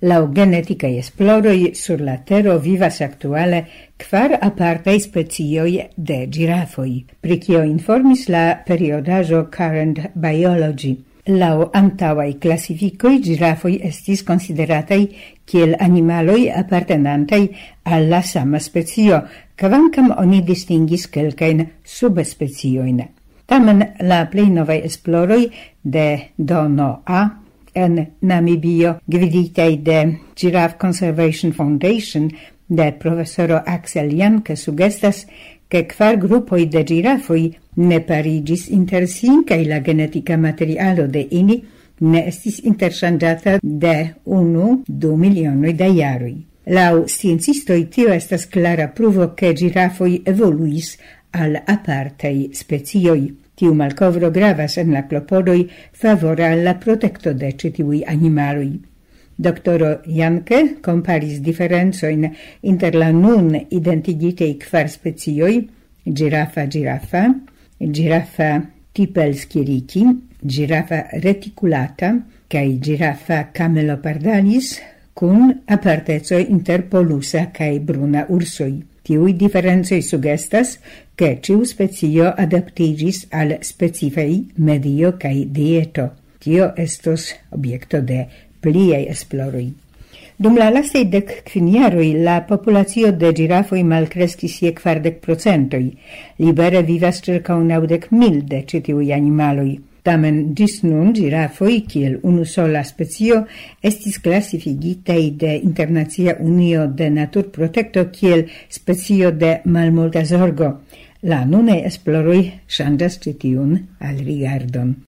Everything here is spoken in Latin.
Lau geneticae esploroi sur la Tero vivas actuale 4 apartae specioi de girafoi, pri cio informis la periodajo Current Biology. Lau antauai classificoi girafoi estis consideratei kiel animaloi appartenantei alla sama specio, kvankam oni distingis kelkain subspecioin. Tamen la plei novae esploroi de Dono A en Namibio, gviditei de Giraffe Conservation Foundation de professoro Axel Janke, sugestas che 4 gruppoi de girafoi ne parigis inter si, cae la genetica materialo de ili ne estis interchangiata de 1-2 milionoi da iaroi. Lau sciencistoi tio estas clara pruvo che girafoi evoluis al apartei specioi. Tiu malcovro gravas en la clopodoi favora alla protecto de citiui animaloi. Doctoro Janke comparis differenzoin inter la nun identigitei 4 specioi, Giraffa giraffa, Giraffa tipelskiriki, Giraffa reticulata, cae Giraffa camelopardalis, cun apartezoi inter polusa cae bruna ursoi. Tiui differenzoi sugestas che ciu specio adaptigis al specifei medio cae dieto. Tio estos obiecto de pliei esploroi. Dum la lasei 15 jaroi la populatio de girafoi malcrescis je 40%. Libere vivas circa 90.000 de citiui animaloi. Tamen gis nun girafoi, kiel unusola specio, estis classificitei de Internacia Unio de Naturprotecto kiel specio de malmulta zorgo. La nune esploroi changas citiun al rigardon.